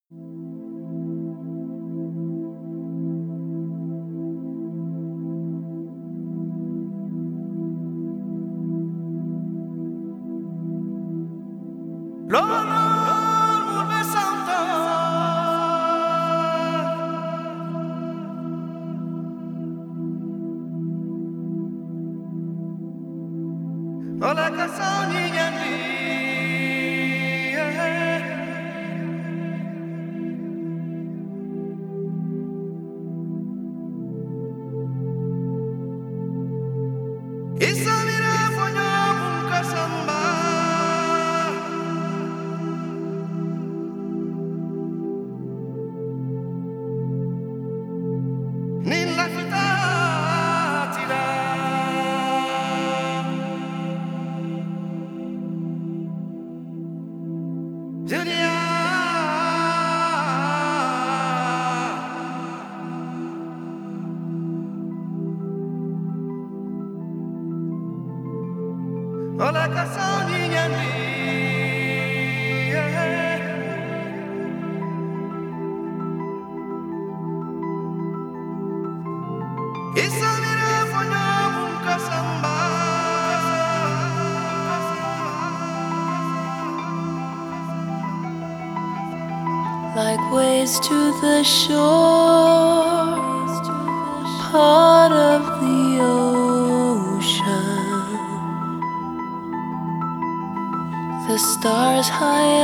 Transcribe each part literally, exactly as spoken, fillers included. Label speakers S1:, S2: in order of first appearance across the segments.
S1: Ola kasani yandi Isamira fonyo bukasamba Nilla fitatila Dunia Ola kasani yandi Isamira fonyo bukasamba
S2: Like waves to the shore, part of the ocean. The stars high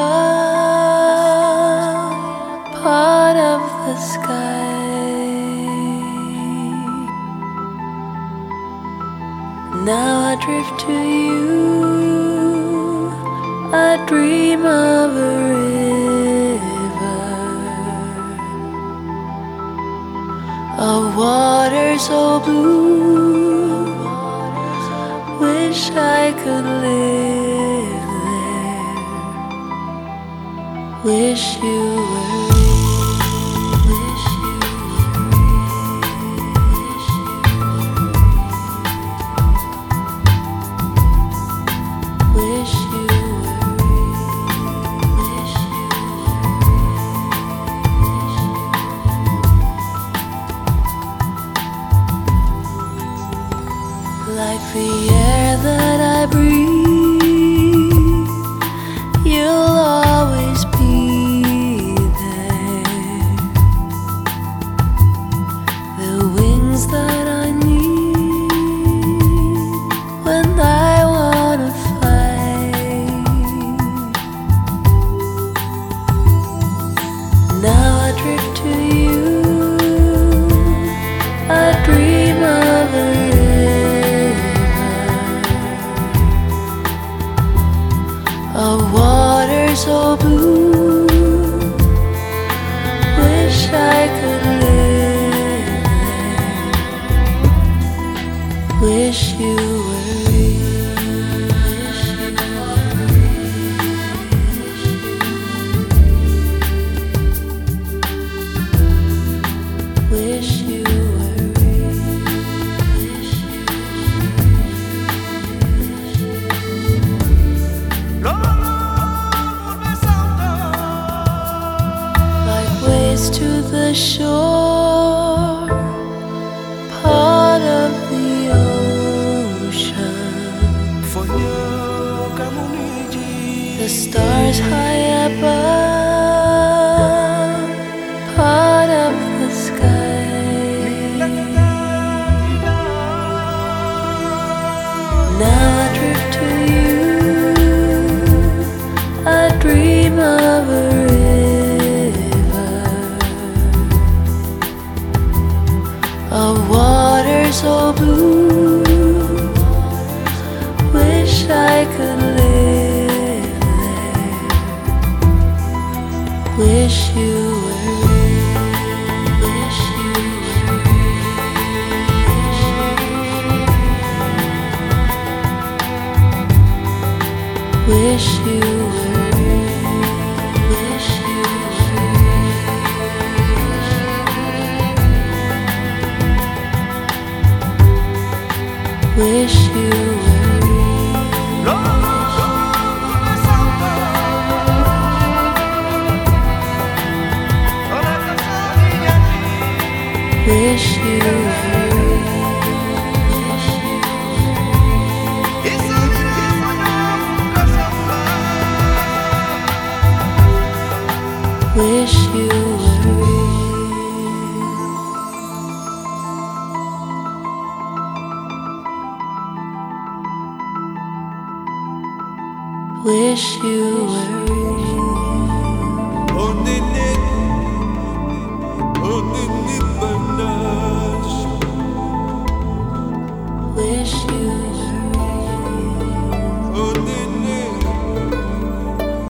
S2: above, part of the sky. Now I drift to you, I dream of a river, of water so blue, wish I could live there, wish you were real, wish you were real, wish you like the air that I breathe, you'll always be there. The wings that I need when I wanna fly. Now I drift to you, I dream of a of water so blue, wish I could live there, wish you were real, wish you were real, wish you to the shore, part of the ocean. The stars high above, part of the sky. Now I drift to you, I dream of a of water so blue, wish I could live there, wish you were real, wish you were real, wish you were real, wish you wish you were real. wish you were.
S3: Oh, nene, oh, nene.